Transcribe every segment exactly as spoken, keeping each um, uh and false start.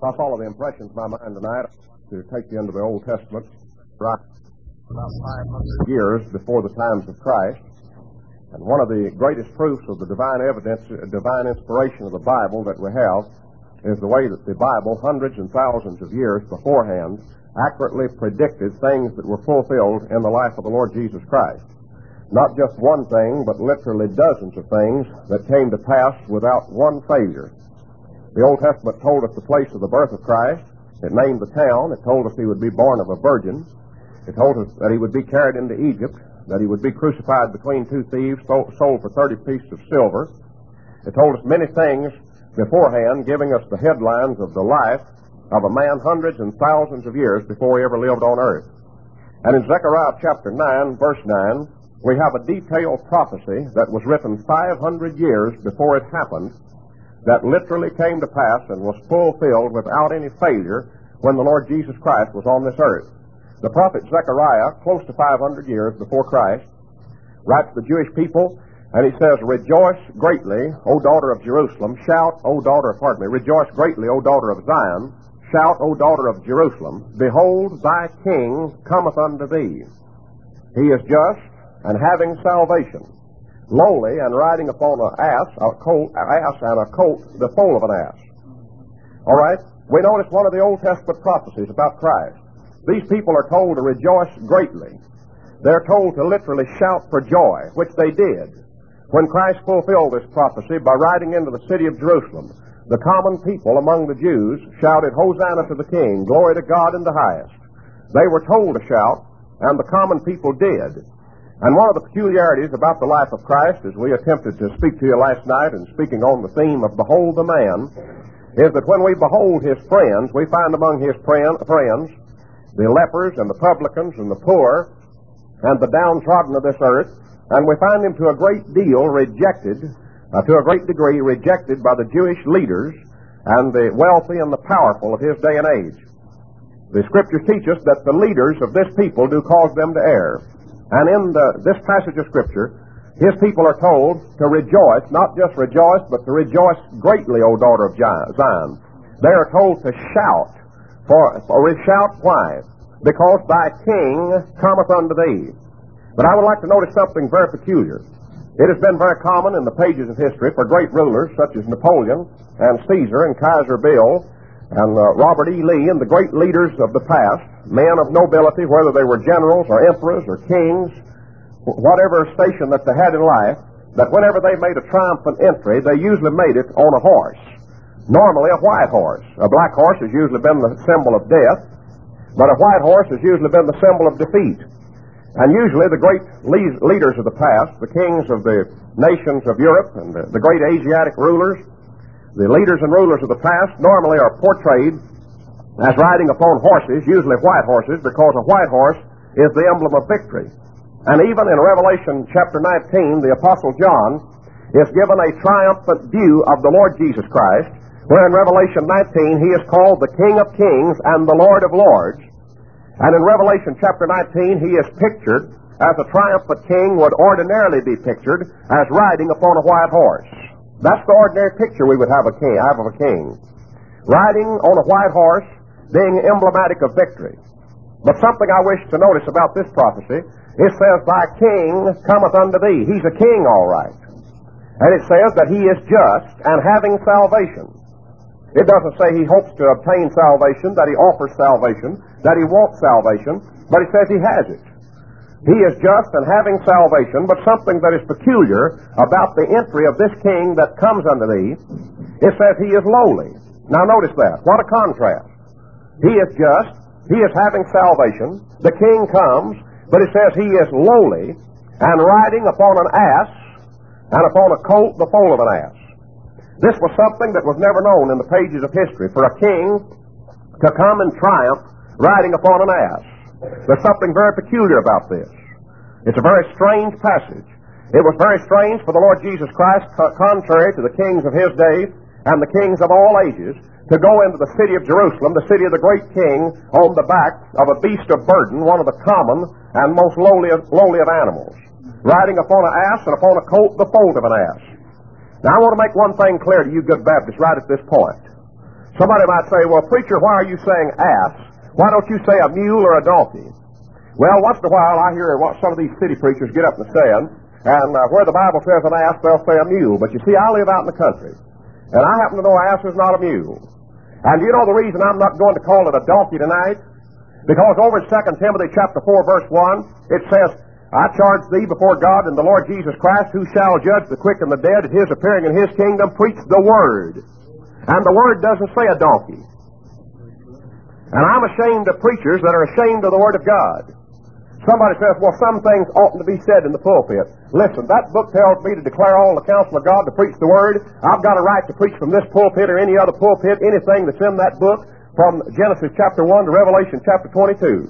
I follow the impressions in my mind tonight to take you into the Old Testament, right about five hundred years before the times of Christ. And one of the greatest proofs of the divine evidence, uh, divine inspiration of the Bible that we have is the way that the Bible, hundreds and thousands of years beforehand, accurately predicted things that were fulfilled in the life of the Lord Jesus Christ. Not just one thing, but literally dozens of things that came to pass without one failure. The Old Testament told us the place of the birth of Christ. It named the town. It told us he would be born of a virgin. It told us that he would be carried into Egypt, that he would be crucified between two thieves, sold for thirty pieces of silver. It told us many things beforehand, giving us the headlines of the life of a man hundreds and thousands of years before he ever lived on earth. And in Zechariah chapter nine, verse nine, we have a detailed prophecy that was written five hundred years before it happened, that literally came to pass and was fulfilled without any failure when the Lord Jesus Christ was on this earth. The prophet Zechariah, close to five hundred years before Christ, writes to the Jewish people, and he says, "Rejoice greatly, O daughter of Jerusalem. Shout, O daughter, pardon me, rejoice greatly, O daughter of Zion. Shout, O daughter of Jerusalem. Behold, thy king cometh unto thee. He is just and having salvation, lowly and riding upon an ass, a colt, an ass and a colt, the foal of an ass." All right? We notice one of the Old Testament prophecies about Christ. These people are told to rejoice greatly. They're told to literally shout for joy, which they did. When Christ fulfilled this prophecy by riding into the city of Jerusalem, the common people among the Jews shouted, "Hosanna to the King, glory to God in the highest." They were told to shout, and the common people did. And one of the peculiarities about the life of Christ, as we attempted to speak to you last night and speaking on the theme of Behold the Man, is that when we behold his friends, we find among his friends the lepers and the publicans and the poor and the downtrodden of this earth, and we find him to a great deal rejected, uh, to a great degree rejected by the Jewish leaders and the wealthy and the powerful of his day and age. The Scriptures teach us that the leaders of this people do cause them to err. And in the, this passage of Scripture, his people are told to rejoice, not just rejoice, but to rejoice greatly, O daughter of Zion. They are told to shout. For, for shout, why? Because thy king cometh unto thee. But I would like to notice something very peculiar. It has been very common in the pages of history for great rulers such as Napoleon and Caesar and Kaiser Bill and uh, Robert E. Lee and the great leaders of the past, men of nobility, whether they were generals or emperors or kings, whatever station that they had in life, that whenever they made a triumphant entry, they usually made it on a horse. Normally a white horse. A black horse has usually been the symbol of death, but a white horse has usually been the symbol of defeat. And usually the great le- leaders of the past, the kings of the nations of Europe and the, the great Asiatic rulers, the leaders and rulers of the past normally are portrayed as riding upon horses, usually white horses, because a white horse is the emblem of victory. And even in Revelation chapter nineteen, the Apostle John is given a triumphant view of the Lord Jesus Christ, where in Revelation nineteen he is called the King of Kings and the Lord of Lords. And in Revelation chapter nineteen he is pictured as a triumphant king would ordinarily be pictured as riding upon a white horse. That's the ordinary picture we would have a king, have of a king. Riding on a white horse, being emblematic of victory. But something I wish to notice about this prophecy, it says, "Thy king cometh unto thee." He's a king, all right. And it says that he is just and having salvation. It doesn't say he hopes to obtain salvation, that he offers salvation, that he wants salvation, but it says he has it. He is just and having salvation, but something that is peculiar about the entry of this king that comes unto thee, it says he is lowly. Now notice that. What a contrast. He is just, he is having salvation, the king comes, but it says he is lowly and riding upon an ass and upon a colt, the foal of an ass. This was something that was never known in the pages of history, for a king to come in triumph riding upon an ass. There's something very peculiar about this. It's a very strange passage. It was very strange for the Lord Jesus Christ, contrary to the kings of his day and the kings of all ages, to go into the city of Jerusalem, the city of the great king, on the back of a beast of burden, one of the common and most lowly of, lowly of animals, riding upon an ass and upon a colt, the foal of an ass. Now, I want to make one thing clear to you good Baptists right at this point. Somebody might say, well, preacher, why are you saying ass? Why don't you say a mule or a donkey? Well, once in a while I hear what some of these city preachers get up and saying, and uh, where the Bible says an ass, they'll say a mule. But you see, I live out in the country, and I happen to know ass is not a mule. And you know the reason I'm not going to call it a donkey tonight? Because over in Second Timothy chapter four, verse one, it says, I charge thee before God and the Lord Jesus Christ, who shall judge the quick and the dead at his appearing in his kingdom, preach the word. And the word doesn't say a donkey. And I'm ashamed of preachers that are ashamed of the word of God. Somebody says, well, some things oughtn't to be said in the pulpit. Listen, that book tells me to declare all the counsel of God, to preach the word. I've got a right to preach from this pulpit or any other pulpit anything that's in that book, from Genesis chapter one to Revelation chapter twenty-two.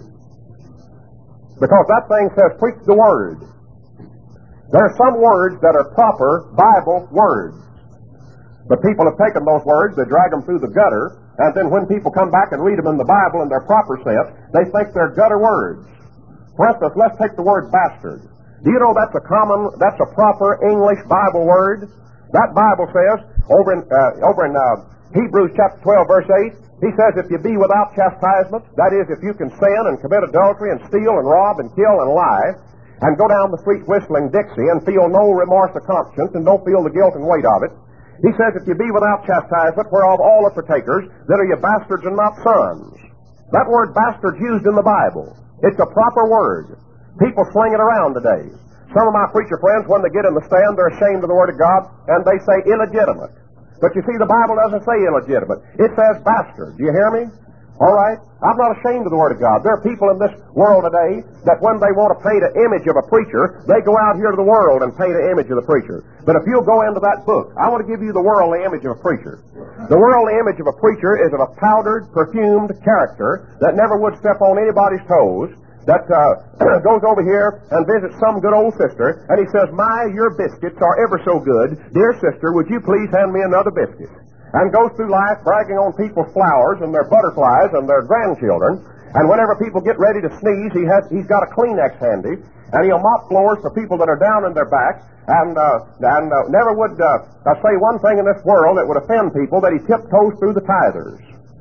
Because that thing says, preach the word. There are some words that are proper Bible words. But people have taken those words, they drag them through the gutter, and then when people come back and read them in the Bible in their proper sense, they think they're gutter words. For instance, let's take the word bastard. Do you know that's a common, that's a proper English Bible word? That Bible says, over in, uh, over in uh, Hebrews chapter twelve, verse eight, he says, if you be without chastisement, that is, if you can sin and commit adultery and steal and rob and kill and lie, and go down the street whistling Dixie and feel no remorse of conscience and don't feel the guilt and weight of it, he says, if you be without chastisement, whereof all are partakers, then are you bastards and not sons. That word bastard's used in the Bible. It's a proper word. People sling it around today. Some of my preacher friends, when they get in the stand, they're ashamed of the Word of God, and they say illegitimate. But you see, the Bible doesn't say illegitimate. It says bastard. Do you hear me? All right? I'm not ashamed of the Word of God. There are people in this world today that when they want to paint an image of a preacher, they go out here to the world and paint an image of the preacher. But if you'll go into that book, I want to give you the worldly image of a preacher. The worldly image of a preacher is of a powdered, perfumed character that never would step on anybody's toes, that uh, goes over here and visits some good old sister, and he says, my, your biscuits are ever so good. Dear sister, would you please hand me another biscuit? And goes through life bragging on people's flowers and their butterflies and their grandchildren. And whenever people get ready to sneeze, he has, he's got a Kleenex handy, and he'll mop floors for people that are down in their backs, and, uh, and uh, never would uh, uh, say one thing in this world that would offend people, that he tiptoes through the tithers.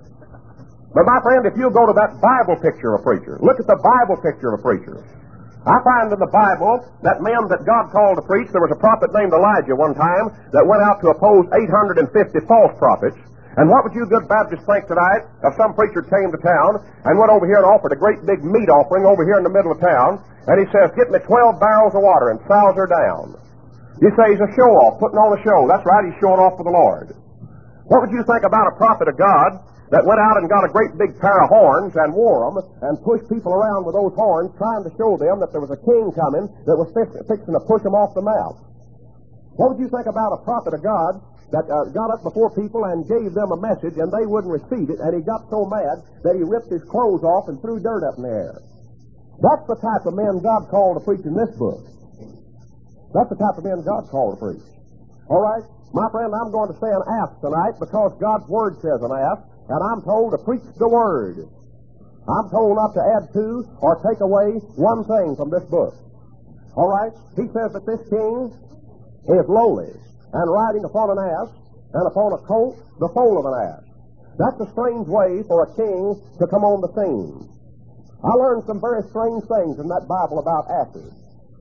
But my friend, if you'll go to that Bible picture of a preacher, look at the Bible picture of a preacher. I find in the Bible that men that God called to preach, there was a prophet named Elijah one time that went out to oppose eight hundred fifty false prophets. And what would you good Baptists think tonight if some preacher came to town and went over here and offered a great big meat offering over here in the middle of town, and he says, get me twelve barrels of water, and sows her down. You say he's a show-off, putting on a show. That's right, he's showing off for the Lord. What would you think about a prophet of God that went out and got a great big pair of horns and wore them and pushed people around with those horns, trying to show them that there was a king coming that was fix- fixing to push them off the map? What would you think about a prophet of God that uh, got up before people and gave them a message and they wouldn't receive it, and he got so mad that he ripped his clothes off and threw dirt up in the air? That's the type of men God called to preach in this book. That's the type of men God called to preach. All right? My friend, I'm going to say an ass tonight because God's Word says an ass, and I'm told to preach the Word. I'm told not to add to or take away one thing from this book. All right? He says that this king is lowly and riding upon an ass, and upon a colt, the foal of an ass. That's a strange way for a king to come on the scene. I learned some very strange things in that Bible about asses.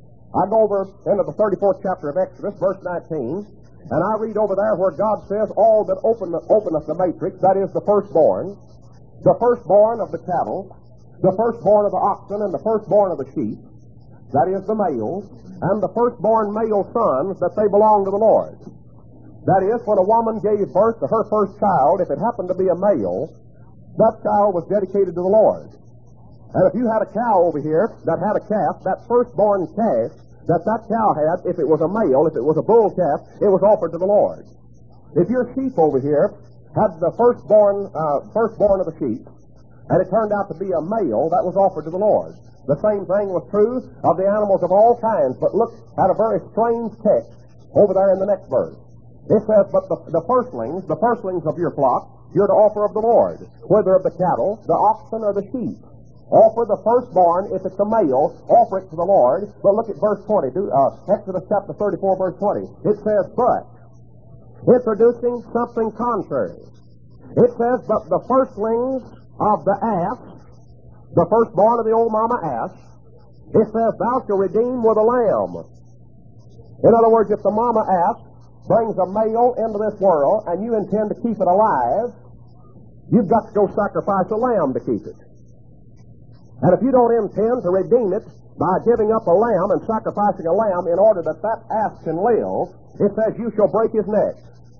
I go over into the thirty-fourth chapter of Exodus, verse nineteen, and I read over there where God says, all that open, openeth the matrix, that is the firstborn, the firstborn of the cattle, the firstborn of the oxen, and the firstborn of the sheep, that is the males, and the firstborn male sons, that they belong to the Lord. That is, when a woman gave birth to her first child, if it happened to be a male, that child was dedicated to the Lord. And if you had a cow over here that had a calf, that firstborn calf that that cow had, if it was a male, if it was a bull calf, it was offered to the Lord. If your sheep over here had the firstborn, uh, firstborn of the sheep, and it turned out to be a male, that was offered to the Lord. The same thing was true of the animals of all kinds, but look at a very strange text over there in the next verse. It says, but the, the firstlings, the firstlings of your flock, you're to offer of the Lord, whether of the cattle, the oxen, or the sheep. Offer the firstborn, if it's a male, offer it to the Lord. But look at verse twenty, do, uh, Exodus chapter thirty-four, verse twenty. It says, but, introducing something contrary. It says, but the firstlings of the ass, the firstborn of the old mama ass, it says, thou shalt redeem with a lamb. In other words, if the mama ass brings a male into this world and you intend to keep it alive, you've got to go sacrifice a lamb to keep it. And if you don't intend to redeem it by giving up a lamb and sacrificing a lamb in order that that ass can live, it says you shall break his neck.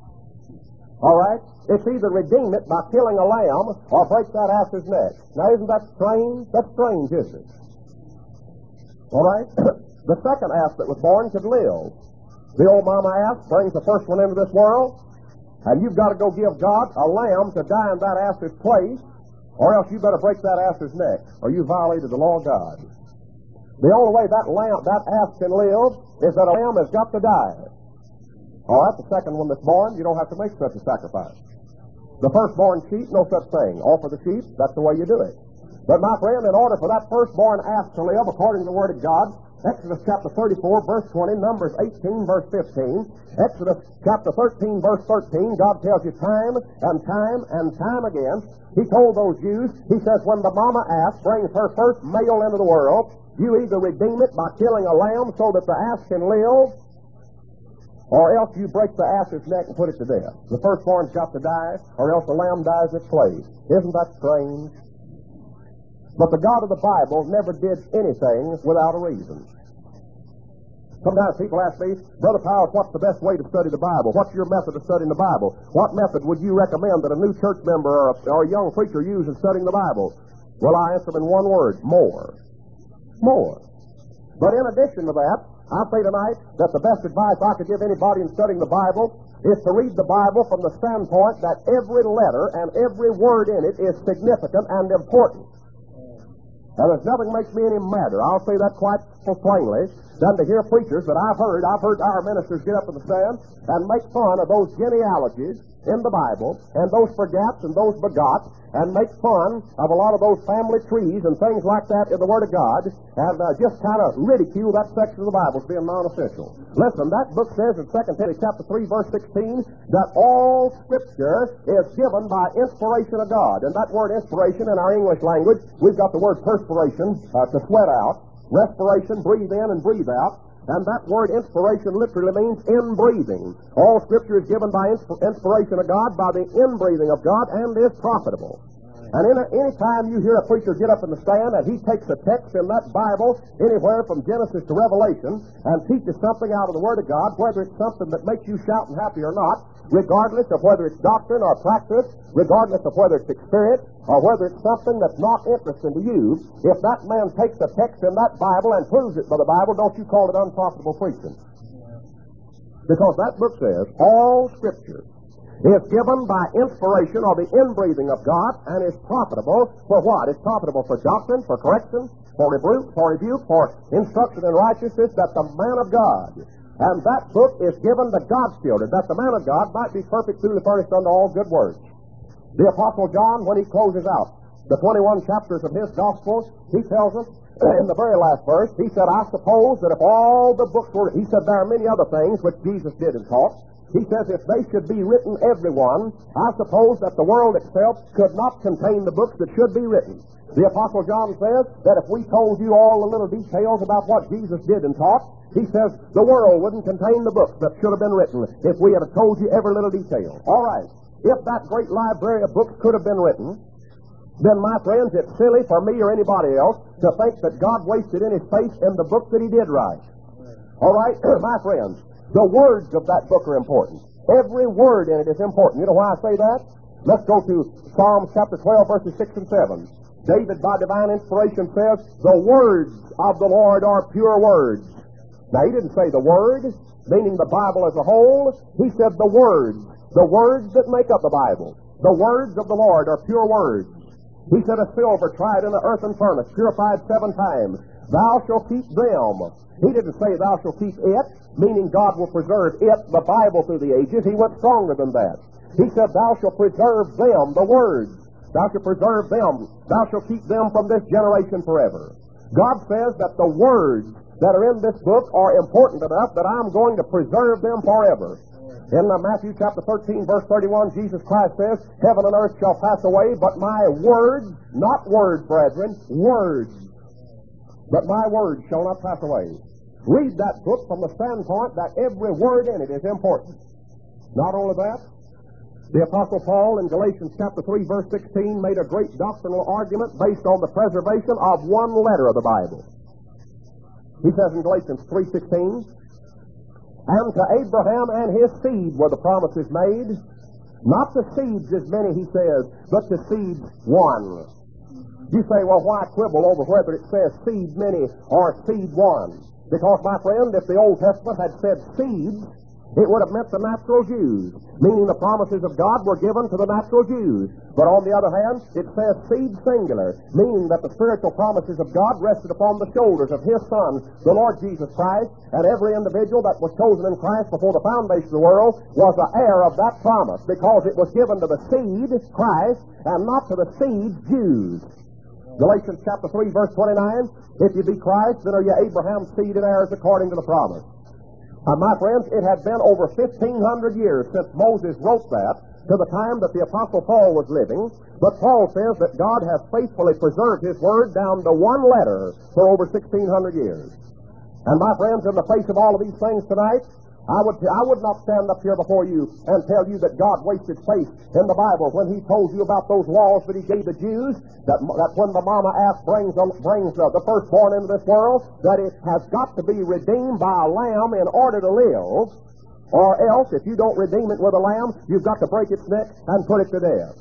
All right? It's either redeem it by killing a lamb or break that ass's neck. Now, isn't that strange? That's strange, isn't it? All right? The second ass that was born could live. The old mama ass brings the first one into this world, and you've got to go give God a lamb to die in that ass's place, or else you better break that ass's neck, or you violated the law of God. The only way that lamb, that ass can live is that a lamb has got to die. All right, the second one that's born, you don't have to make such a sacrifice. The firstborn sheep, no such thing. Offer the sheep, that's the way you do it. But my friend, in order for that firstborn ass to live according to the Word of God, Exodus chapter thirty-four, verse twenty, Numbers eighteen, verse fifteen, Exodus chapter thirteen, verse thirteen, God tells you time and time and time again, He told those Jews, He says, when the mama ass brings her first male into the world, you either redeem it by killing a lamb so that the ass can live, or else you break the ass's neck and put it to death. The firstborn's got to die, or else the lamb dies its place. Isn't that strange? But the God of the Bible never did anything without a reason. Sometimes people ask me, Brother Powell, what's the best way to study the Bible? What's your method of studying the Bible? What method would you recommend that a new church member or a, or a young preacher use in studying the Bible? Well, I answer them in one word, more. More. But in addition to that, I say tonight that the best advice I could give anybody in studying the Bible is to read the Bible from the standpoint that every letter and every word in it is significant and important. And there's nothing makes me any madder, I'll say that quite plainly, than to hear preachers that I've heard, I've heard our ministers get up in the stand and make fun of those genealogies in the Bible, and those forgats and those begots, and make fun of a lot of those family trees and things like that in the Word of God, and uh, just kind of ridicule that section of the Bible as being non-essential. Listen, that book says in Second Timothy chapter three, verse sixteen, that all Scripture is given by inspiration of God. And that word inspiration in our English language, we've got the word perspiration, uh, to sweat out, respiration, breathe in and breathe out. And that word inspiration literally means in-breathing. All Scripture is given by insp- inspiration of God, by the in-breathing of God, and is profitable. And in a, any time you hear a preacher get up in the stand and he takes a text in that Bible, anywhere from Genesis to Revelation, and teaches something out of the Word of God, whether it's something that makes you shout and happy or not, regardless of whether it's doctrine or practice, regardless of whether it's experience, or whether it's something that's not interesting to you, if that man takes a text in that Bible and proves it by the Bible, don't you call it unprofitable preaching. Because that book says, all Scripture is given by inspiration or the inbreathing of God, and is profitable for what? It's profitable for doctrine, for correction, for rebuke, for rebuke, for instruction in righteousness, that the man of God, and that book is given to God's children, that the man of God might be perfect, truly furnished unto all good works. The Apostle John, when he closes out the twenty-one chapters of his Gospel, he tells us in the very last verse, he said, I suppose that if all the books were, he said there are many other things which Jesus did and taught. He says if they should be written, every one, I suppose that the world itself could not contain the books that should be written. The Apostle John says that if we told you all the little details about what Jesus did and taught, he says the world wouldn't contain the books that should have been written if we had told you every little detail. All right, if that great library of books could have been written, then, my friends, it's silly for me or anybody else to think that God wasted any space in the book that he did write. All right, my friends, the words of that book are important. Every word in it is important. You know why I say that? Let's go to Psalms chapter twelve, verses six and seven. David, by divine inspiration, says, the words of the Lord are pure words. Now, he didn't say the word, meaning the Bible as a whole. He said the words, the words that make up the Bible. The words of the Lord are pure words. He said, a silver tried in the earthen furnace, purified seven times. Thou shalt keep them. He didn't say thou shalt keep it, meaning God will preserve it, the Bible, through the ages. He went stronger than that. He said, thou shalt preserve them, the words. Thou shalt preserve them. Thou shalt keep them from this generation forever. God says that the words that are in this book are important enough that I'm going to preserve them forever. In uh, Matthew chapter thirteen, verse thirty-one, Jesus Christ says, heaven and earth shall pass away, but my words, not words, brethren, words, but my words shall not pass away. Read that book from the standpoint that every word in it is important. Not only that, the Apostle Paul in Galatians chapter three, verse sixteen, made a great doctrinal argument based on the preservation of one letter of the Bible. He says in Galatians three sixteen, and to Abraham and his seed were the promises made. Not to seeds as many, he says, but to seeds one. You say, well, why quibble over whether it says seed many or seed one? Because, my friend, if the Old Testament had said seeds, it would have meant the natural Jews, meaning the promises of God were given to the natural Jews. But on the other hand, it says seed singular, meaning that the spiritual promises of God rested upon the shoulders of His Son, the Lord Jesus Christ, and every individual that was chosen in Christ before the foundation of the world was the heir of that promise, because it was given to the seed, Christ, and not to the seed, Jews. Galatians chapter three, verse twenty-nine, if you be Christ, then are you Abraham's seed and heirs according to the promise. Uh, my friends, it had been over fifteen hundred years since Moses wrote that to the time that the Apostle Paul was living, but Paul says that God has faithfully preserved His Word down to one letter for over sixteen hundred years. And my friends, in the face of all of these things tonight, I would I would not stand up here before you and tell you that God wasted faith in the Bible when He told you about those laws that He gave the Jews, that, that when the mama ass brings, brings uh, the firstborn into this world, that it has got to be redeemed by a lamb in order to live, or else, if you don't redeem it with a lamb, you've got to break its neck and put it to death.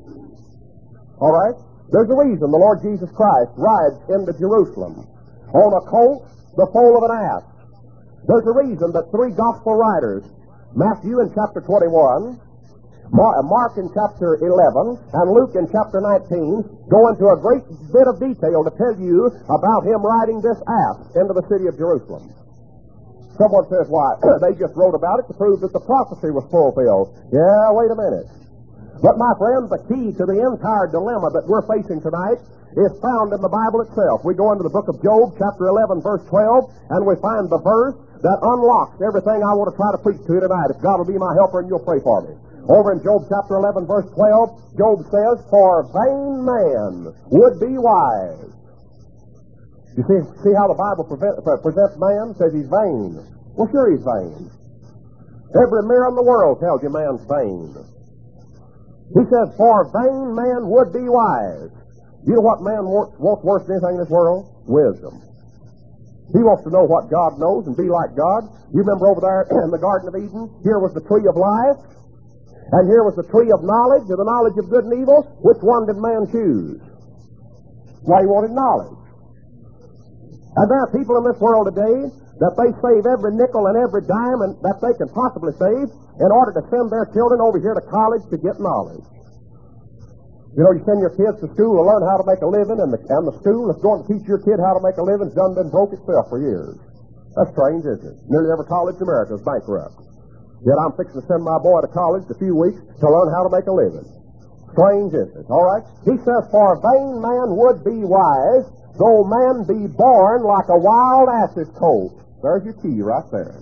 All right? There's a reason the Lord Jesus Christ rides into Jerusalem on a colt, the foal of an ass. There's a reason that three gospel writers, Matthew in chapter twenty-one, Mark in chapter eleven, and Luke in chapter nineteen, go into a great bit of detail to tell you about Him riding this ass into the city of Jerusalem. Someone says, why, they just wrote about it to prove that the prophecy was fulfilled. Yeah, wait a minute. But my friend, the key to the entire dilemma that we're facing tonight is found in the Bible itself. We go into the book of Job, chapter eleven, verse twelve, and we find the verse that unlocks everything I want to try to preach to you tonight. If God will be my helper and you'll pray for me. Over in Job chapter eleven, verse twelve, Job says, for vain man would be wise. You see, see how the Bible prevent, uh, presents man? Says he's vain. Well, sure he's vain. Every mirror in the world tells you man's vain. He says, for vain man would be wise. You know what man wants, wants worse than anything in this world? Wisdom. He wants to know what God knows and be like God. You remember over there in the Garden of Eden, here was the tree of life, and here was the tree of knowledge, or the knowledge of good and evil. Which one did man choose? Well, he wanted knowledge. And there are people in this world today that they save every nickel and every dime and that they can possibly save in order to send their children over here to college to get knowledge. You know, you send your kids to school to learn how to make a living, and the, and the school that's going to teach your kid how to make a living has done been broke itself for years. That's strange, isn't it? Nearly every college in America is bankrupt. Yet I'm fixing to send my boy to college in a few weeks to learn how to make a living. Strange, isn't it? All right? He says, for a vain man would be wise, though man be born like a wild ass's colt. There's your key right there.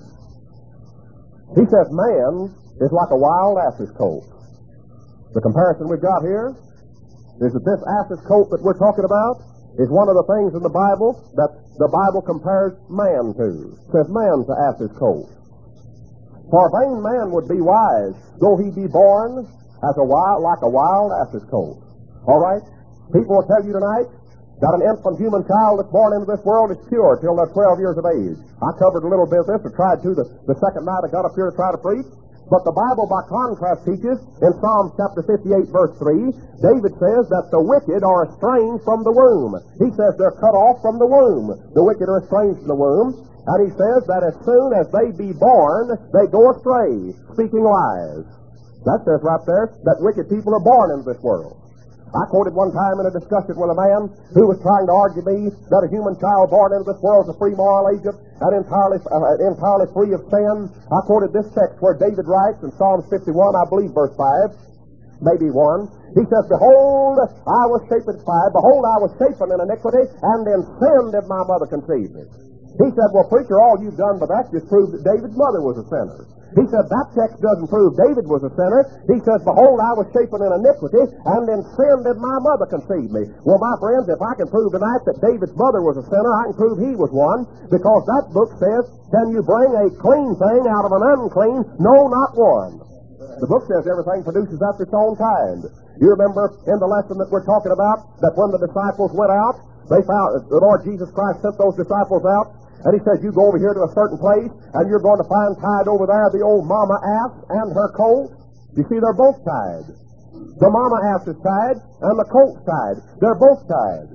He says man is like a wild ass's colt. The comparison we've got here is that this ass's colt that we're talking about is one of the things in the Bible that the Bible compares man to. It says man to ass's colt. For a vain man would be wise, though he be born as a wild, like a wild ass's colt. All right? People will tell you tonight that an infant human child that's born into this world is pure till they're twelve years of age. I covered a little bit of this, or tried to the, the second night I got up here to try to preach. But the Bible, by contrast, teaches in Psalms chapter fifty-eight, verse three, David says that the wicked are estranged from the womb. He says they're cut off from the womb. The wicked are estranged from the womb. And he says that as soon as they be born, they go astray, speaking lies. That says right there that wicked people are born into this world. I quoted one time in a discussion with a man who was trying to argue me that a human child born into this world is a free moral agent and entirely, uh, entirely free of sin. I quoted this text where David writes in Psalms fifty-one, I believe verse five, maybe one. He says, behold, I was shapen five, behold, I was shapen in iniquity, and in sin did my mother conceive me. He said, well, preacher, all you've done by that just proves that David's mother was a sinner. He said, that text doesn't prove David was a sinner. He says, behold, I was shapen in iniquity, and in sin did my mother conceive me. Well, my friends, if I can prove tonight that David's mother was a sinner, I can prove he was one, because that book says, can you bring a clean thing out of an unclean? No, not one. The book says everything produces after its own kind. You remember in the lesson that we're talking about, that when the disciples went out, they found the Lord Jesus Christ sent those disciples out, and he says, you go over here to a certain place, and you're going to find tied over there the old mama ass and her colt. You see, they're both tied. The mama ass is tied, and the colt's tied. They're both tied.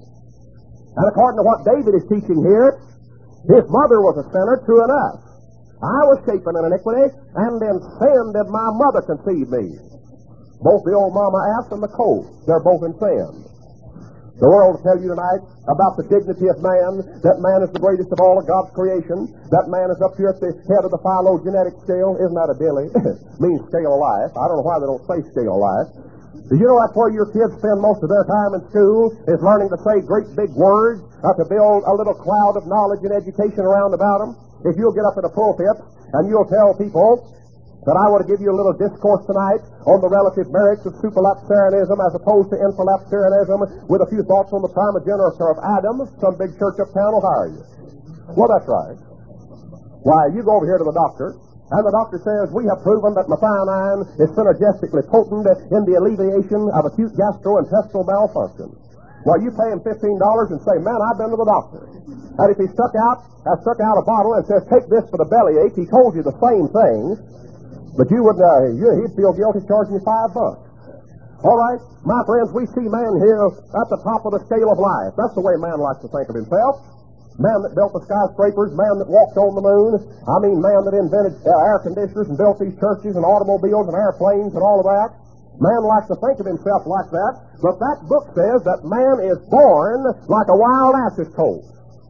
And according to what David is teaching here, his mother was a sinner, true enough. I was shapen in iniquity, and in sin did my mother conceive me. Both the old mama ass and the colt, they're both in sin. The world will tell you tonight about the dignity of man, that man is the greatest of all of God's creation, that man is up here at the head of the phylogenetic scale. Isn't that a dilly? Means scale of life. I don't know why they don't say scale of life. Do you know that's where your kids spend most of their time in school, is learning to say great big words, uh, to build a little cloud of knowledge and education around about them? If you'll get up in a pulpit and you'll tell people that I want to give you a little discourse tonight on the relative merits of supralapsarianism as opposed to infralapsarianism, with a few thoughts on the primogeniture of Adam, some big church uptown will hire you. Well, that's right. Why, you go over here to the doctor, and the doctor says, we have proven that methionine is synergistically potent in the alleviation of acute gastrointestinal malfunction. Well, you pay him fifteen dollars and say, man, I've been to the doctor. And if he stuck out, has stuck out a bottle and says, take this for the bellyache, he told you the same thing, but you would, uh, you, he'd feel guilty charging you five bucks. All right, my friends, we see man here at the top of the scale of life. That's the way man likes to think of himself. Man that built the skyscrapers, man that walked on the moon. I mean, man that invented uh, air conditioners and built these churches and automobiles and airplanes and all of that. Man likes to think of himself like that, but that book says that man is born like a wild ass's colt.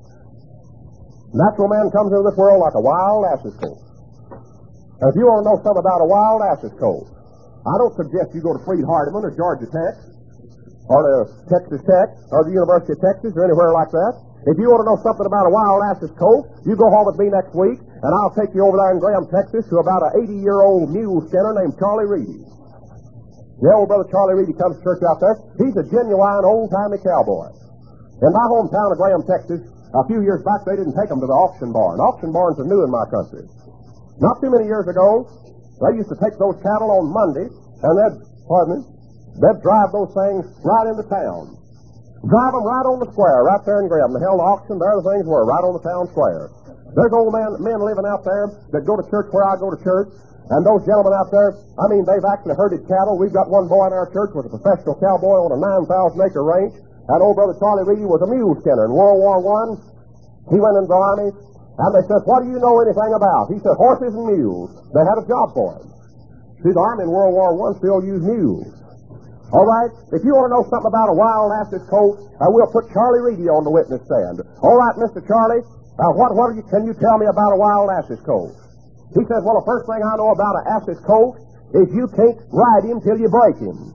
Natural man comes into this world like a wild ass's colt. And if you want to know something about a wild ass's colt, I don't suggest you go to Freed Hardeman or Georgia Tech or to Texas Tech or the University of Texas or anywhere like that. If you want to know something about a wild ass's colt, you go home with me next week, and I'll take you over there in Graham, Texas, to about an eighty-year-old mule skinner named Charlie Reedy. The old brother Charlie Reedy comes to church out there. He's a genuine old-timey cowboy. In my hometown of Graham, Texas, a few years back, they didn't take them to the auction barn. Auction barns are new in my country. Not too many years ago, they used to take those cattle on Monday, and they'd, pardon me, they'd drive those things right into town. Drive them right on the square, right there in Graham. They held the auction, there the things were, right on the town square. There's old men, men living out there that go to church where I go to church, and those gentlemen out there, I mean, they've actually herded cattle. We've got one boy in our church was a professional cowboy on a nine thousand acre ranch, and old brother Charlie Reedy was a mule skinner in World War One. He went into the army. And they said, what do you know anything about? He said, horses and mules. They had a job for him. See, the Army in World War One still used mules. All right? If you want to know something about a wild ass's colt, uh, we'll put Charlie Reedy on the witness stand. All right, Mister Charlie, uh, what, what you, can you tell me about a wild ass's colt? He says, well, the first thing I know about an ass's colt is you can't ride him till you break him.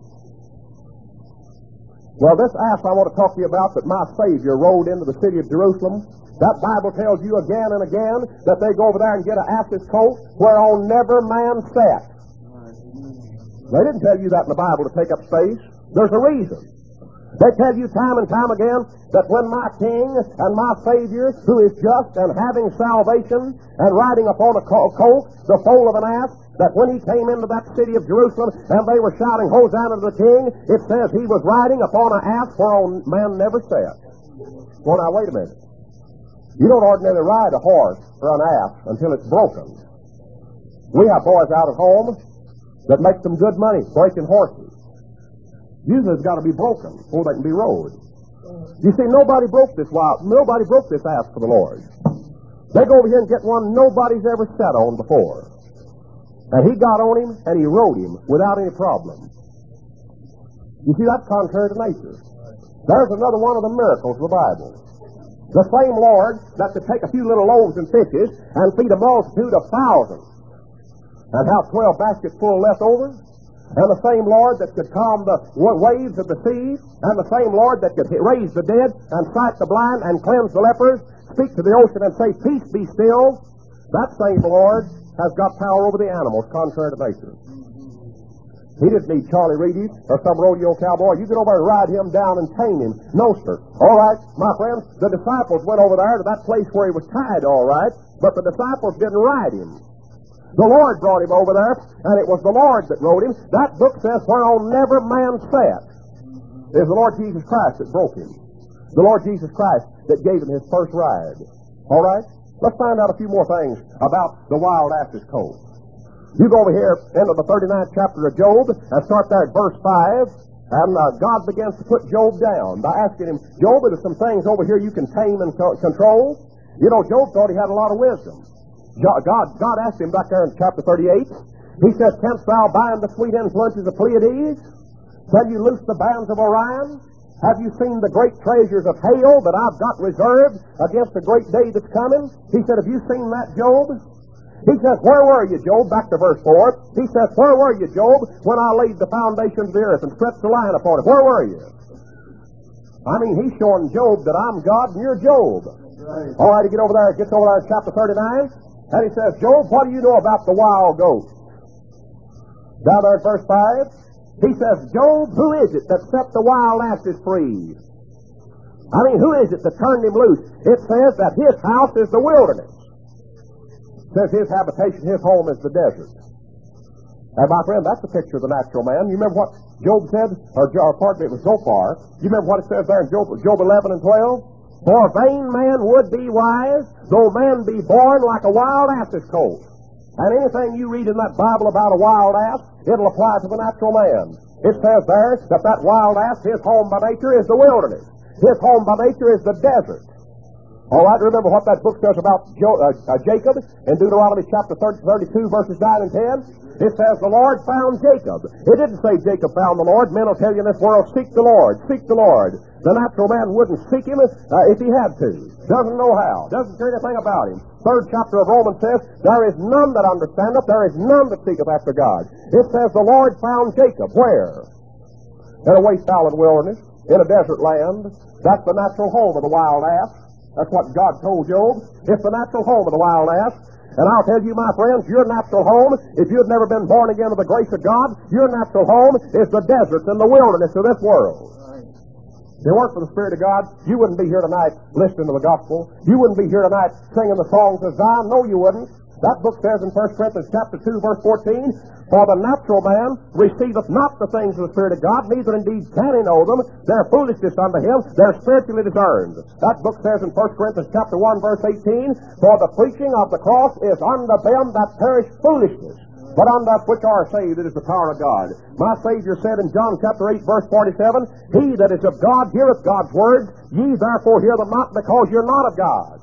Well, this ass I want to talk to you about that my Savior rode into the city of Jerusalem, that Bible tells you again and again that they go over there and get an ass's colt whereon never man sat. They didn't tell you that in the Bible to take up space. There's a reason. They tell you time and time again that when my King and my Savior, who is just and having salvation and riding upon a colt, the foal of an ass, that when he came into that city of Jerusalem and they were shouting, Hosanna to the King, it says he was riding upon an ass whereon man never sat. Well, now, wait a minute. You don't ordinarily ride a horse or an ass until it's broken. We have boys out at home that make some good money breaking horses. Usually it's got to be broken before they can be rode. You see, nobody broke this wild, nobody broke this ass for the Lord. They go over here and get one nobody's ever sat on before. And he got on him and he rode him without any problem. You see, that's contrary to nature. There's another one of the miracles of the Bible. The same Lord that could take a few little loaves and fishes and feed a multitude of thousands and have twelve baskets full left over, and the same Lord that could calm the waves of the sea, and the same Lord that could raise the dead and sight the blind and cleanse the lepers, speak to the ocean and say, peace be still, that same Lord has got power over the animals, contrary to nature. He didn't need Charlie Reedy or some rodeo cowboy. You get over and ride him down and tame him. No, sir. All right, my friends, the disciples went over there to that place where he was tied, all right, but the disciples didn't ride him. The Lord brought him over there, and it was the Lord that rode him. That book says, whereon never man sat. It was the Lord Jesus Christ that broke him. The Lord Jesus Christ that gave him his first ride. All right? Let's find out a few more things about the wild ass's colt. You go over here into the thirty-ninth chapter of Job and start there at verse five, and uh, God begins to put Job down by asking him, Job, are there some things over here you can tame and co- control? You know, Job thought he had a lot of wisdom. God, God asked him back there in chapter thirty-eight, he said, canst thou bind the sweet influences of Pleiades? Can you loose the bands of Orion? Have you seen the great treasures of hail that I've got reserved against the great day that's coming? He said, have you seen that, Job? He says, where were you, Job? Back to verse four. He says, where were you, Job, when I laid the foundation of the earth and stretched the line upon it? Where were you? I mean, he's showing Job that I'm God and you're Job. Right. All right, he get over there, gets over there in chapter thirty-nine, and he says, Job, what do you know about the wild goat? Down there in verse five, he says, Job, who is it that set the wild asses free? I mean, who is it that turned him loose? It says that his house is the wilderness. Says his habitation, his home is the desert. And my friend, that's a picture of the natural man. You remember what Job said? Or, or pardon me, it was Zophar. You remember what it says there in Job, Job eleven and twelve? For a vain man would be wise, though man be born like a wild ass's colt. And anything you read in that Bible about a wild ass, it'll apply to the natural man. It says there that that wild ass, his home by nature is the wilderness. His home by nature is the desert. All right, remember what that book says about jo- uh, uh, Jacob in Deuteronomy chapter thirty, thirty-two, verses nine and ten? It says, the Lord found Jacob. It didn't say Jacob found the Lord. Men will tell you in this world, seek the Lord, seek the Lord. The natural man wouldn't seek him uh, if he had to. Doesn't know how. Doesn't care anything about him. Third chapter of Romans says, there is none that understandeth, there is none that seeketh after God. It says, the Lord found Jacob. Where? In a waste-fallen wilderness, in a desert land. That's the natural home of the wild ass. That's what God told Job. It's the natural home of the wild ass. And I'll tell you, my friends, your natural home, if you've never been born again of the grace of God, your natural home is the deserts and the wilderness of this world. If it weren't for the Spirit of God, you wouldn't be here tonight listening to the gospel. You wouldn't be here tonight singing the songs of Zion. No, you wouldn't. That book says in First Corinthians chapter two, verse fourteen, for the natural man receiveth not the things of the Spirit of God, neither indeed can he know them. They're foolishness unto him. They're spiritually discerned. That book says in First Corinthians chapter one, verse eighteen, for the preaching of the cross is unto them that perish foolishness, but unto us which are saved it is the power of God. My Savior said in John chapter eight, verse forty-seven, he that is of God heareth God's words. Ye therefore hear them not, because you're not of God.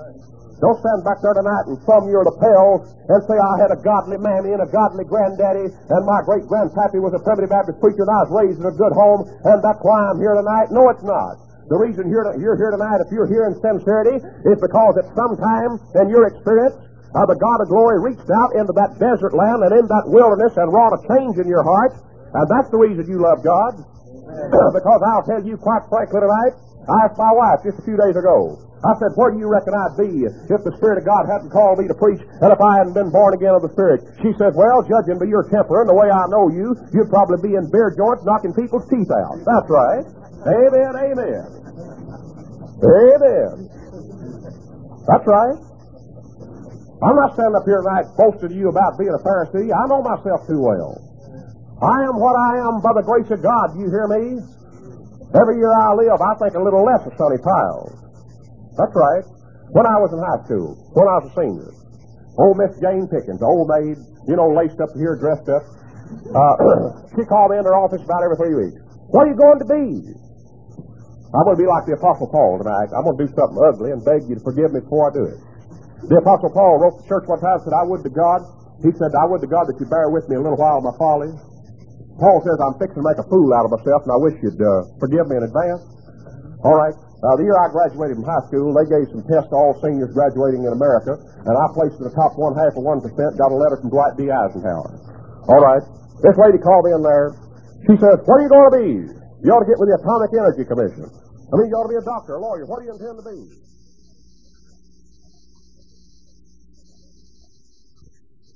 Don't stand back there tonight and thumb your lapels and say, I had a godly mammy and a godly granddaddy, and my great-grandpappy was a Primitive Baptist preacher, and I was raised in a good home, and that's why I'm here tonight. No, it's not. The reason you're, you're here tonight, if you're here in sincerity, is because at some time in your experience, uh, the God of glory reached out into that desert land and in that wilderness and wrought a change in your heart, and that's the reason you love God. Because I'll tell you quite frankly tonight, I asked my wife just a few days ago, I said, where do you reckon I'd be if the Spirit of God hadn't called me to preach and if I hadn't been born again of the Spirit? She said, well, judging by your temper and the way I know you, you'd probably be in beer joints knocking people's teeth out. That's right. Amen, amen. Amen. That's right. I'm not standing up here tonight boasting to you about being a Pharisee. I know myself too well. I am what I am by the grace of God. Do you hear me? Every year I live, I think a little less of Sonny Piles. That's right. When I was in high school, when I was a senior, old Miss Jane Pickens, old maid, you know, laced up here, dressed up, uh, she called me in her office about every three weeks. What are you going to be? I'm going to be like the Apostle Paul tonight. I'm going to do something ugly and beg you to forgive me before I do it. The Apostle Paul wrote to the church one time and said, I would to God, he said, I would to God that you bear with me a little while of my folly. Paul says, I'm fixing to make a fool out of myself, and I wish you'd uh, forgive me in advance. All right. Uh, the year I graduated from high school, they gave some tests to all seniors graduating in America, and I placed in the top one half of one percent, got a letter from Dwight D. Eisenhower. All right. This lady called me in there. She says, what are you going to be? You ought to get with the Atomic Energy Commission. I mean, you ought to be a doctor, a lawyer. What do you intend to be?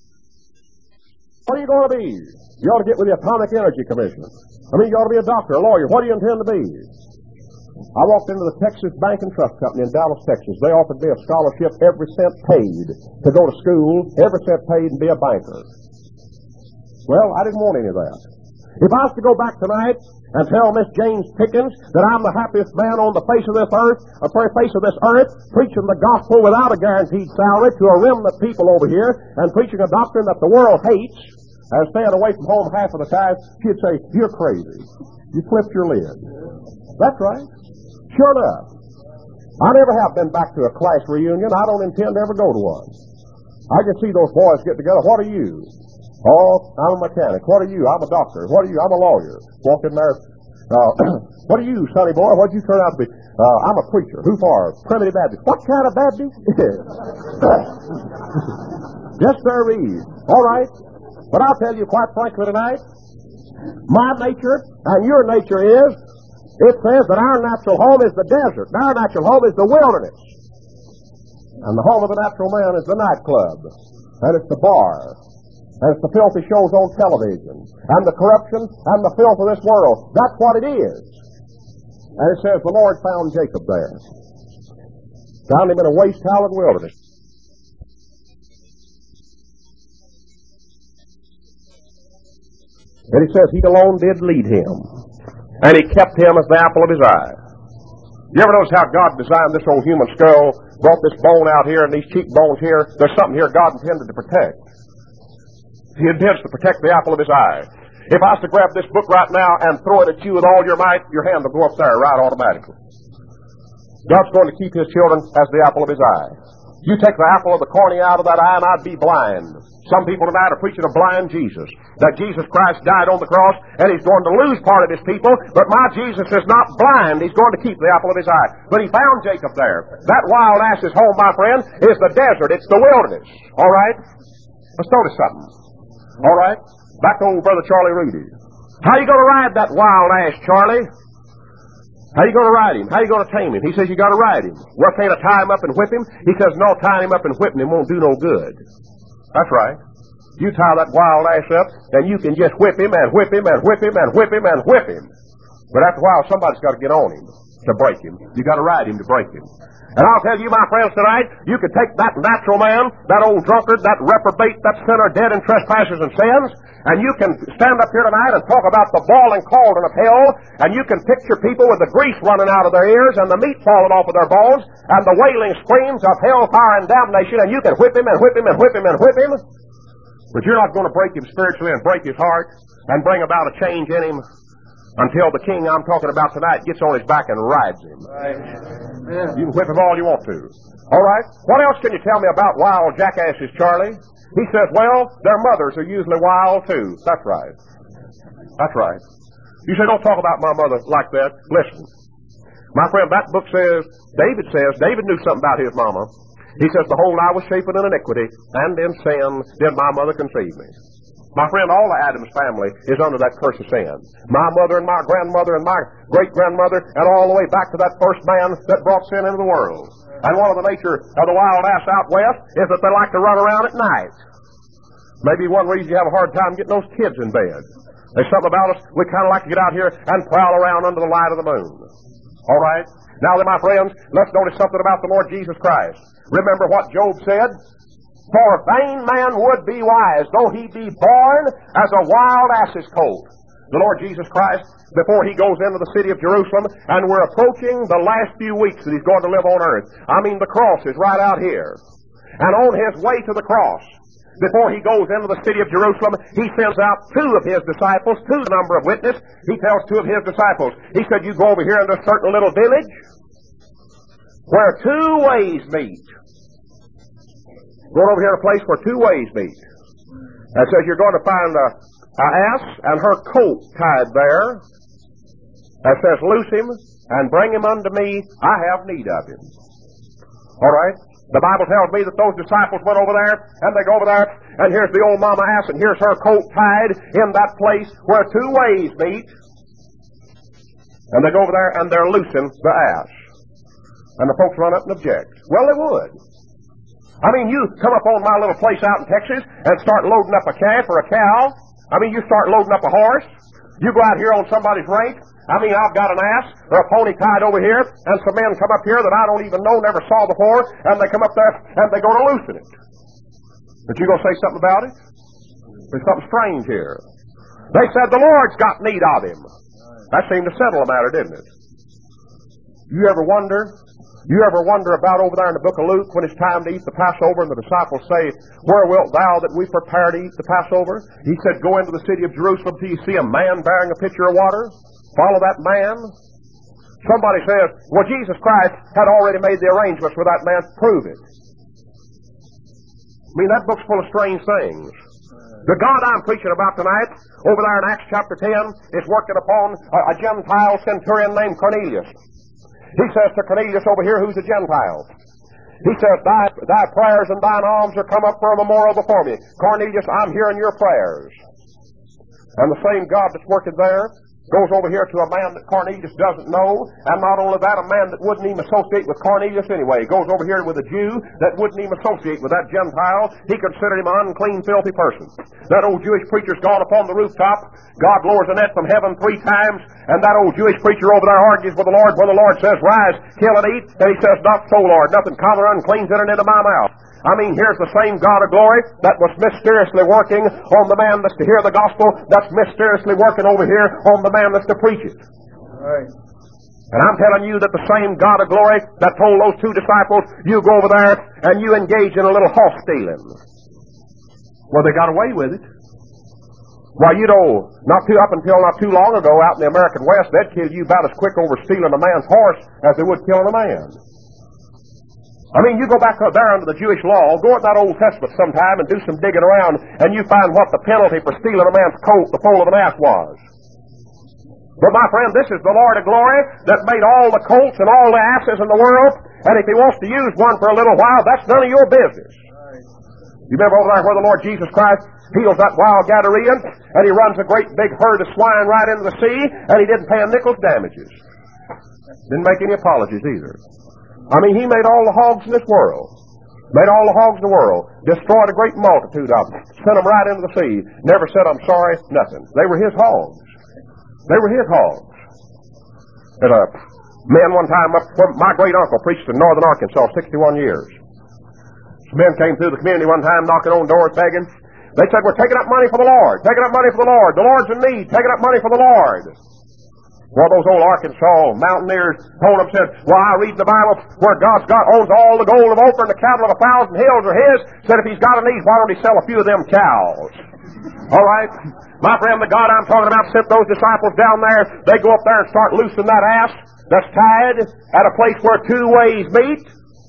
What are you going to be? You ought to get with the Atomic Energy Commission. I mean, you ought to be a doctor, a lawyer. What do you intend to be? I walked into the Texas Bank and Trust Company in Dallas, Texas. They offered me a scholarship, every cent paid, to go to school, every cent paid, and be a banker. Well, I didn't want any of that. If I was to go back tonight and tell Miss James Pickens that I'm the happiest man on the face of this earth, or the face of this earth, preaching the gospel without a guaranteed salary to a remnant people over here, and preaching a doctrine that the world hates, and staying away from home half of the time, she'd say, "You're crazy. You flipped your lid." That's right. Sure enough. I never have been back to a class reunion. I don't intend to ever go to one. I can see those boys get together. What are you? Oh, I'm a mechanic. What are you? I'm a doctor. What are you? I'm a lawyer. Walk in there. Uh, what are you, sonny boy? What'd you turn out to be? Uh, I'm a preacher. Who for? Primitive Baptist. What kind of Baptist? Yes, sir, Reed. All right. But I'll tell you quite frankly tonight, my nature and your nature is, it says that our natural home is the desert, and our natural home is the wilderness. And the home of the natural man is the nightclub, and it's the bar, and it's the filthy shows on television, and the corruption and the filth of this world. That's what it is. And it says the Lord found Jacob there. Found him in a waste-howled wilderness. And he says he alone did lead him, and he kept him as the apple of his eye. You ever notice how God designed this old human skull, brought this bone out here and these cheekbones here? There's something here God intended to protect. He intends to protect the apple of his eye. If I was to grab this book right now and throw it at you with all your might, your hand will go up there right automatically. God's going to keep his children as the apple of his eye. You take the apple of the cornea out of that eye and I'd be blind. Some people tonight are preaching a blind Jesus, that Jesus Christ died on the cross and he's going to lose part of his people, but my Jesus is not blind. He's going to keep the apple of his eye. But he found Jacob there. That wild ass's home, my friend, is the desert. It's the wilderness. All right? Let's notice something. All right? Back to old Brother Charlie Rudy. How you going to ride that wild ass, Charlie? How you going to ride him? How you going to tame him? He says you got to ride him. Well, can't I tie him up and whip him? He says, no, tying him up and whipping him won't do no good. That's right. You tie that wild ass up, and you can just whip him and whip him and whip him and whip him and whip him. But after a while, somebody's got to get on him to break him. You got to ride him to break him. And I'll tell you, my friends, tonight, you can take that natural man, that old drunkard, that reprobate, that sinner dead in trespasses and sins, and you can stand up here tonight and talk about the boiling cauldron of hell, and you can picture people with the grease running out of their ears and the meat falling off of their bones and the wailing screams of hellfire and damnation, and you can whip him and whip him and whip him and whip him. But you're not going to break him spiritually and break his heart and bring about a change in him until the king I'm talking about tonight gets on his back and rides him. Right. You can whip him all you want to. All right? What else can you tell me about wild jackasses, Charlie? He says, well, their mothers are usually wild, too. That's right. That's right. You say, don't talk about my mother like that. Listen. My friend, that book says, David says, David knew something about his mama. He says, behold, I was shapen in iniquity, and in sin did my mother conceive me. My friend, all of Adam's family is under that curse of sin. My mother and my grandmother and my great-grandmother and all the way back to that first man that brought sin into the world. And one of the nature of the wild ass out west is that they like to run around at night. Maybe one reason you have a hard time getting those kids in bed. There's something about us, we kind of like to get out here and prowl around under the light of the moon. All right? Now then, my friends, let's notice something about the Lord Jesus Christ. Remember what Job said? For vain man would be wise, though he be born as a wild ass's colt. The Lord Jesus Christ, before he goes into the city of Jerusalem, and we're approaching the last few weeks that he's going to live on earth. I mean, the cross is right out here. And on his way to the cross, before he goes into the city of Jerusalem, he sends out two of his disciples, two the number of witnesses. He tells two of his disciples, he said, you go over here into a certain little village where two ways meet. Going over here to a place where two ways meet. That says you're going to find a, a ass and her colt tied there. That says, loose him and bring him unto me. I have need of him. All right? The Bible tells me that those disciples went over there, and they go over there, and here's the old mama ass, and here's her colt tied in that place where two ways meet. And they go over there, and they're loosing the ass. And the folks run up and object. Well, they would. I mean, you come up on my little place out in Texas and start loading up a calf or a cow. I mean, you start loading up a horse. You go out here on somebody's ranch. I mean, I've got an ass or a pony tied over here, and some men come up here that I don't even know, never saw before, and they come up there and they go to loosen it. But you going to say something about it? There's something strange here. They said the Lord's got need of him. That seemed to settle the matter, didn't it? You ever wonder? You ever wonder about over there in the book of Luke when it's time to eat the Passover and the disciples say, "Where wilt thou that we prepare to eat the Passover?" He said, "Go into the city of Jerusalem till you see a man bearing a pitcher of water. Follow that man." Somebody says, "Well, Jesus Christ had already made the arrangements for that man to prove it." I mean, that book's full of strange things. The God I'm preaching about tonight, over there in Acts chapter ten, is working upon a, a Gentile centurion named Cornelius. He says to Cornelius over here, who's a Gentile, he says, thy, thy prayers and thine alms are come up for a memorial before me. Cornelius, I'm hearing your prayers. And the same God that's working there goes over here to a man that Cornelius doesn't know, and not only that, a man that wouldn't even associate with Cornelius anyway. He goes over here with a Jew that wouldn't even associate with that Gentile. He considered him an unclean, filthy person. That old Jewish preacher's gone upon the rooftop. God lowers a net from heaven three times, and that old Jewish preacher over there argues with the Lord when the Lord says, "Rise, kill and eat," and he says, "Not so, Lord. Nothing common or unclean's entered into my mouth." I mean, here's the same God of glory that was mysteriously working on the man that's to hear the gospel, that's mysteriously working over here on the man that's to preach it. Right. And I'm telling you that the same God of glory that told those two disciples, "You go over there and you engage in a little horse stealing." Well, they got away with it. Well, you know, not too up until not too long ago out in the American West, they'd kill you about as quick over stealing a man's horse as they would killing a man. I mean, you go back there under the Jewish law, go in that Old Testament sometime and do some digging around, and you find what the penalty for stealing a man's coat, the foal of an ass, was. But my friend, this is the Lord of glory that made all the colts and all the asses in the world, and if he wants to use one for a little while, that's none of your business. You remember over there where the Lord Jesus Christ heals that wild Gadarean, and he runs a great big herd of swine right into the sea, and he didn't pay a nickel's damages. Didn't make any apologies either. I mean, he made all the hogs in this world. Made all the hogs in the world. Destroyed a great multitude of them. Sent them right into the sea. Never said, "I'm sorry," nothing. They were his hogs. They were his hogs. There's a man one time up from my great uncle preached in northern Arkansas sixty-one years. Some men came through the community one time knocking on doors begging. They said, "We're taking up money for the Lord. Taking up money for the Lord. The Lord's in need. Taking up money for the Lord." Well, those old Arkansas mountaineers told him, said, "Well, I read in the Bible where God's got owns all the gold of Ophir and the cattle of a thousand hills are his. Said if he's got a need, why don't he sell a few of them cows?" All right? My friend, the God I'm talking about sent those disciples down there. They go up there and start loosing that ass that's tied at a place where two ways meet,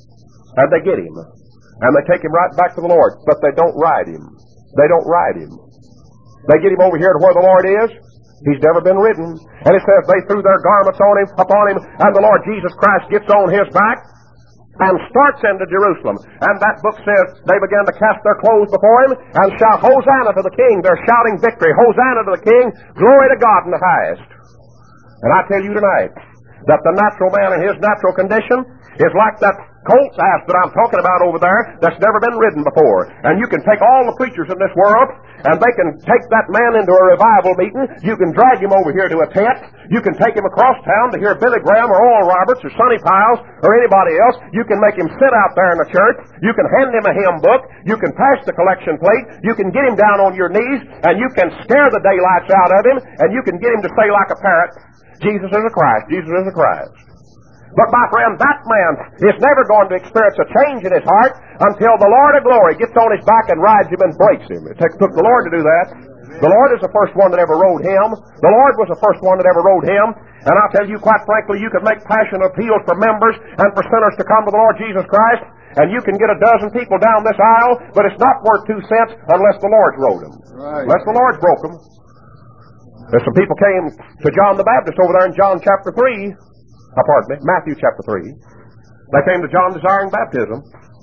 and they get him. And they take him right back to the Lord. But they don't ride him. They don't ride him. They get him over here to where the Lord is. He's never been ridden. And it says they threw their garments on him, upon him, and the Lord Jesus Christ gets on his back and starts into Jerusalem. And that book says they began to cast their clothes before him and shout, "Hosanna to the King." They're shouting victory. Hosanna to the King. Glory to God in the highest. And I tell you tonight that the natural man in his natural condition is like that colt's ass that I'm talking about over there that's never been ridden before. And you can take all the preachers in this world, and they can take that man into a revival meeting. You can drag him over here to a tent. You can take him across town to hear Billy Graham or Oral Roberts or Sonny Piles or anybody else. You can make him sit out there in the church. You can hand him a hymn book. You can pass the collection plate. You can get him down on your knees, and you can scare the daylights out of him, and you can get him to say like a parrot, "Jesus is a Christ, Jesus is a Christ." But my friend, that man is never going to experience a change in his heart until the Lord of glory gets on his back and rides him and breaks him. It took the Lord to do that. The Lord is the first one that ever rode him. The Lord was the first one that ever rode him. And I'll tell you, quite frankly, you could make passionate appeals for members and for sinners to come to the Lord Jesus Christ, and you can get a dozen people down this aisle, but it's not worth two cents unless the Lord's rode them. Right. Unless the Lord's broke them. There's some people came to John the Baptist over there in John chapter three. Oh, pardon me, Matthew chapter three. They came to John desiring baptism.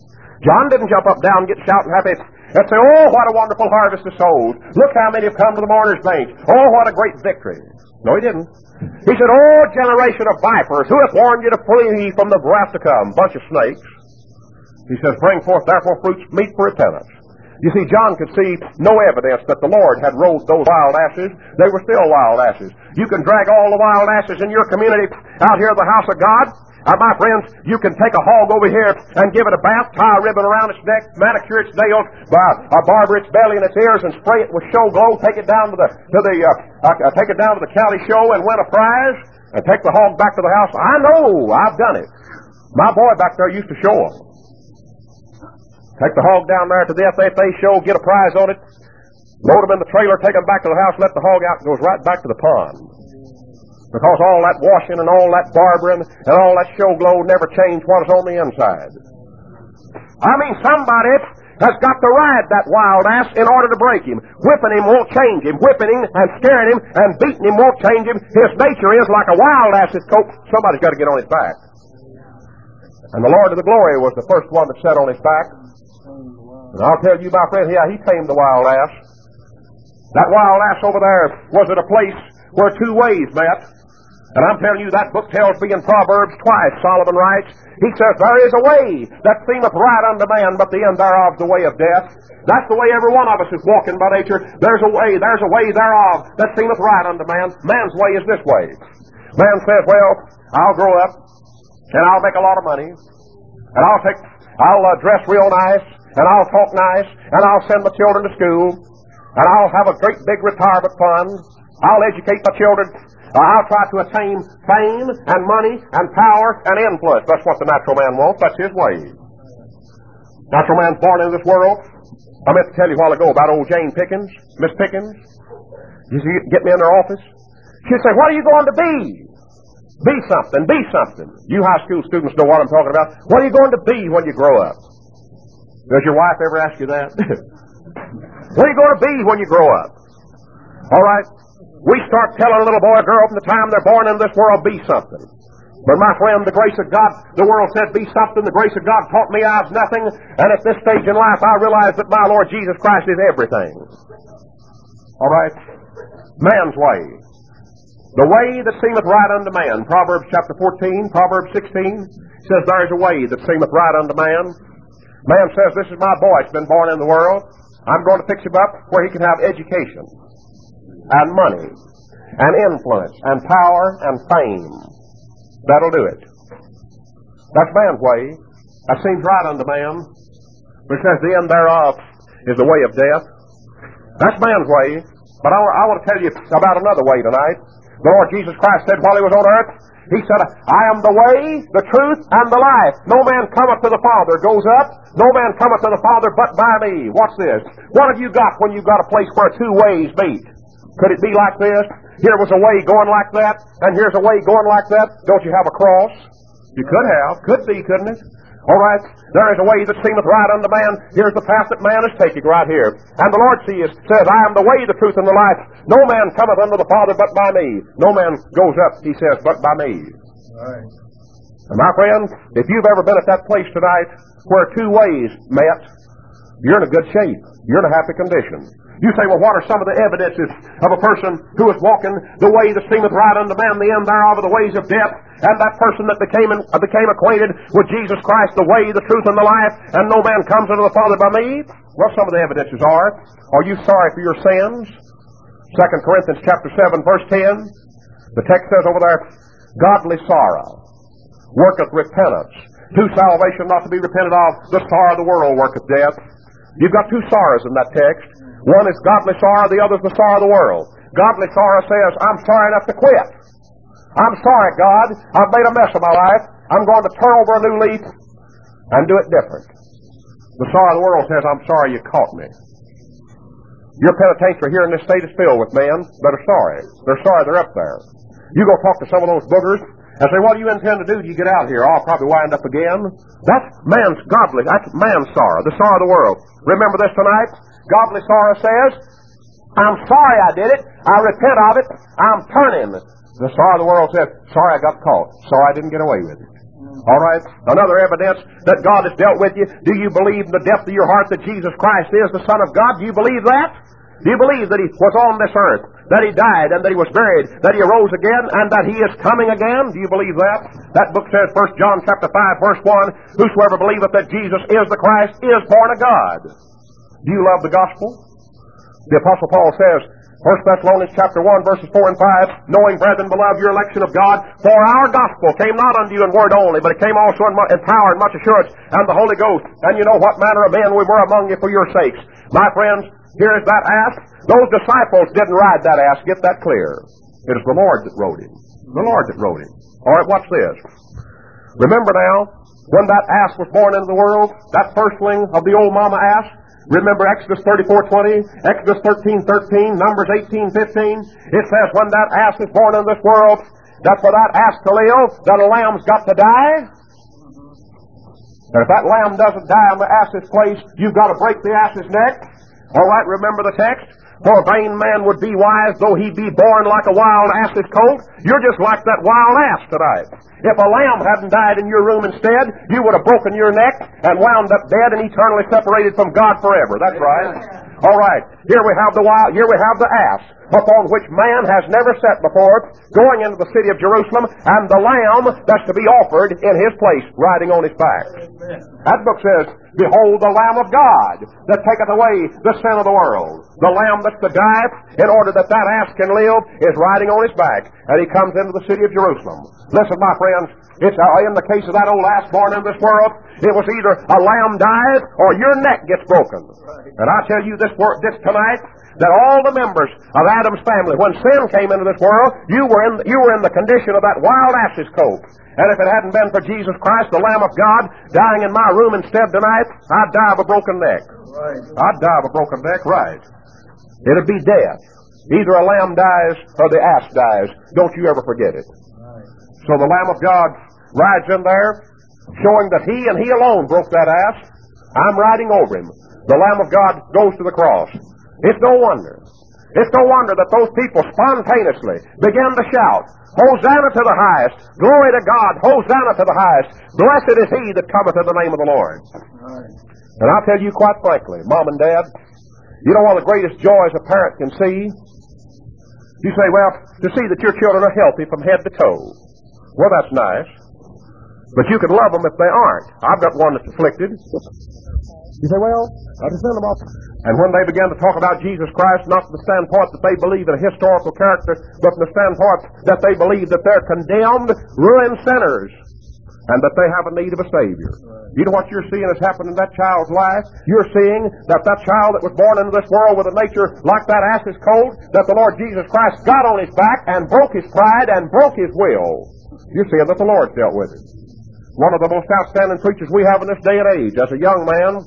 John didn't jump up, down, get shouting happy, and say, "Oh, what a wonderful harvest of souls. Look how many have come to the mourner's bench. Oh, what a great victory." No, he didn't. He said, "Oh, generation of vipers, who hath warned you to flee from the wrath to come?" Bunch of snakes. He says, bring forth therefore fruits meet for repentance. You see, John could see no evidence that the Lord had rode those wild asses. They were still wild asses. You can drag all the wild asses in your community out here to the house of God. Uh, my friends, you can take a hog over here and give it a bath, tie a ribbon around its neck, manicure its nails, uh, barber its belly and its ears, and spray it with show glow. Take it down to the to the uh, uh, take it down to the county show and win a prize, and take the hog back to the house. I know, I've done it. My boy back there used to show them. Take the hog down there to the F F A show, get a prize on it, load them in the trailer, take them back to the house, let the hog out, and goes right back to the pond. Because all that washing and all that barbering and all that show glow never changed what is on the inside. I mean, somebody has got to ride that wild ass in order to break him. Whipping him won't change him. Whipping him and scaring him and beating him won't change him. His nature is like a wild ass's coat. Somebody's got to get on his back. And the Lord of the glory was the first one that sat on his back. And I'll tell you, my friend, yeah, he tamed the wild ass. That wild ass over there was at a place where two ways met. And I'm telling you, that book tells me in Proverbs twice, Solomon writes, he says, there is a way that seemeth right unto man, but the end thereof is the way of death. That's the way every one of us is walking by nature. There's a way, there's a way thereof that seemeth right unto man. Man's way is this way. Man says, well, I'll grow up, and I'll make a lot of money, and I'll take, I'll uh, dress real nice, and I'll talk nice, and I'll send my children to school, and I'll have a great big retirement fund. I'll educate my children. Uh, I'll try to attain fame and money and power and influence. That's what the natural man wants. That's his way. Natural man's born into this world. I meant to tell you a while ago about old Jane Pickens, Miss Pickens. You see, get me in their office. She'd say, what are you going to be? Be something, be something. You high school students know what I'm talking about. What are you going to be when you grow up? Does your wife ever ask you that? What are you going to be when you grow up? All right. We start telling a little boy or girl from the time they're born into this world, be something. But my friend, the grace of God, the world said, be something. The grace of God taught me I was nothing. And at this stage in life, I realize that my Lord Jesus Christ is everything. All right? Man's way. The way that seemeth right unto man. Proverbs chapter fourteen, Proverbs sixteen says, there is a way that seemeth right unto man. Man says, this is my boy. It's been born in the world. I'm going to fix him up where he can have education and money, and influence, and power, and fame. That'll do it. That's man's way. That seems right unto man. But it says the end thereof is the way of death. That's man's way. But I, I want to tell you about another way tonight. The Lord Jesus Christ said while he was on earth, he said, I am the way, the truth, and the life. No man cometh to the Father, goes up. No man cometh to the Father but by me. Watch this. What have you got when you've got a place where two ways meet? Could it be like this? Here was a way going like that, and here's a way going like that. Don't you have a cross? You could have. Could be, couldn't it? All right. There is a way that seemeth right unto man. Here's the path that man is taking right here. And the Lord sees, says, I am the way, the truth, and the life. No man cometh unto the Father but by me. No man goes up, he says, but by me. All right. And my friend, if you've ever been at that place tonight where two ways met, you're in a good shape. You're in a happy condition. You say, well, what are some of the evidences of a person who is walking the way that seemeth right unto man, the end thereof are the ways of death, and that person that became in, uh, became acquainted with Jesus Christ, the way, the truth, and the life, and no man comes unto the Father by me? Well, some of the evidences are, are you sorry for your sins? Second Corinthians chapter seven, verse ten. The text says over there, godly sorrow worketh repentance. To salvation not to be repented of, the sorrow of the world worketh death. You've got two sorrows in that text. One is godly sorrow, the other is the sorrow of the world. Godly sorrow says, I'm sorry enough to quit. I'm sorry, God. I've made a mess of my life. I'm going to turn over a new leaf and do it different. The sorrow of the world says, I'm sorry you caught me. Your penitentiary here in this state is filled with men that are sorry. They're sorry they're up there. You go talk to some of those boogers and say, what do you intend to do till you get out here? Oh, I'll probably wind up again. That's man's godly, that's man's sorrow, the sorrow of the world. Remember this tonight? Godly sorrow says, I'm sorry I did it. I repent of it. I'm turning. The sorrow of the world says, sorry I got caught. Sorry I didn't get away with it. All right? Another evidence that God has dealt with you. Do you believe in the depth of your heart that Jesus Christ is the Son of God? Do you believe that? Do you believe that He was on this earth, that He died and that He was buried, that He arose again, and that He is coming again? Do you believe that? That book says, First John chapter five, verse one, whosoever believeth that Jesus is the Christ is born of God. Do you love the gospel? The Apostle Paul says, First Thessalonians chapter one, verses four and five, knowing, brethren, beloved, your election of God, for our gospel came not unto you in word only, but it came also in, in power and much assurance, and the Holy Ghost. And you know what manner of men we were among you for your sakes. My friends, here is that ass. Those disciples didn't ride that ass. Get that clear. It is the Lord that rode him. The Lord that rode him. All right, watch this. Remember now, when that ass was born into the world, that firstling of the old mama ass, remember Exodus thirty-four twenty, Exodus thirteen thirteen, Numbers eighteen fifteen. It says when that ass is born in this world, that for that ass to live, that a lamb's got to die. And if that lamb doesn't die in the ass's place, you've got to break the ass's neck. All right, remember the text? For a vain man would be wise, though he be born like a wild ass's colt. You're just like that wild ass tonight. If a lamb hadn't died in your room instead, you would have broken your neck and wound up dead and eternally separated from God forever. That's right. All right. Here we have the wild, here we have the ass, upon which man has never sat before, going into the city of Jerusalem, and the lamb that's to be offered in his place, riding on his back. That book says, Behold the Lamb of God that taketh away the sin of the world. The Lamb that's to die in order that that ass can live is riding on his back, and he comes into the city of Jerusalem. Listen, my friends, it's uh, in the case of that old ass born in this world, it was either a lamb dies or your neck gets broken. And I tell you this, this tonight, that all the members of Adam's family, when sin came into this world, you were in, you were in the condition of that wild ass's colt. And if it hadn't been for Jesus Christ, the Lamb of God, dying in my room instead tonight, I'd die of a broken neck. Right. I'd die of a broken neck, right. It'd be death. Either a lamb dies or the ass dies. Don't you ever forget it. Right. So the Lamb of God rides in there, showing that He and He alone broke that ass. I'm riding over Him. The Lamb of God goes to the cross. It's no wonder. It's no wonder that those people spontaneously began to shout, Hosanna to the highest, glory to God, Hosanna to the highest, blessed is he that cometh in the name of the Lord. Right. And I'll tell you quite frankly, Mom and Dad, you know one of the greatest joys a parent can see? You say, well, to see that your children are healthy from head to toe. Well, that's nice. But you can love them if they aren't. I've got one that's afflicted. You say, well, I just send them off. And when they began to talk about Jesus Christ, not from the standpoint that they believe in a historical character, but from the standpoint that they believe that they're condemned, ruined sinners, and that they have a need of a Savior. You know what you're seeing has happened in that child's life? You're seeing that that child that was born into this world with a nature like that ass's colt, that the Lord Jesus Christ got on his back and broke his pride and broke his will. You're seeing that the Lord dealt with it. One of the most outstanding preachers we have in this day and age, as a young man,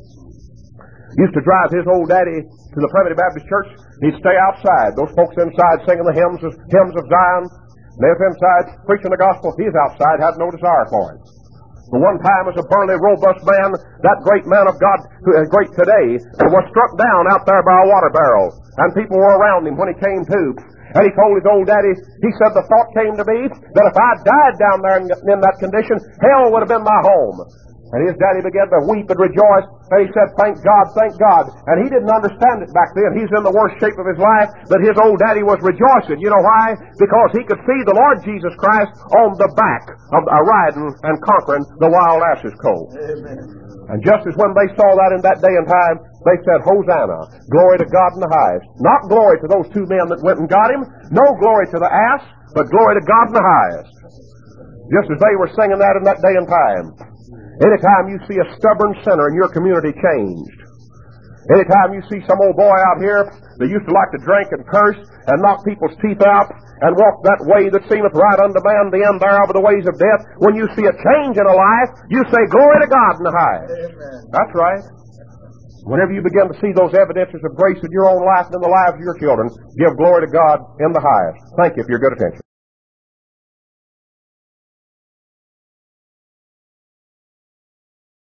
used to drive his old daddy to the Primitive Baptist Church. He'd stay outside. Those folks inside singing the hymns of, hymns of Zion. They was inside preaching the gospel. He's outside, had no desire for it. But one time, as a burly, robust man, that great man of God, who is great today, was struck down out there by a water barrel. And people were around him when he came to. And he told his old daddy, he said, the thought came to me that if I died down there in, in that condition, hell would have been my home. And his daddy began to weep and rejoice. And he said, thank God, thank God. And he didn't understand it back then. He's in the worst shape of his life. But his old daddy was rejoicing. You know why? Because he could see the Lord Jesus Christ on the back of uh, riding and conquering the wild ass's colt. Amen. And just as when they saw that in that day and time, they said, Hosanna, glory to God in the highest. Not glory to those two men that went and got him. No glory to the ass, but glory to God in the highest. Just as they were singing that in that day and time. Anytime you see a stubborn sinner in your community changed, anytime you see some old boy out here that used to like to drink and curse and knock people's teeth out and walk that way that seemeth right unto man, the end thereof are the ways of death, when you see a change in a life, you say, glory to God in the highest. Amen. That's right. Whenever you begin to see those evidences of grace in your own life and in the lives of your children, give glory to God in the highest. Thank you for your good attention.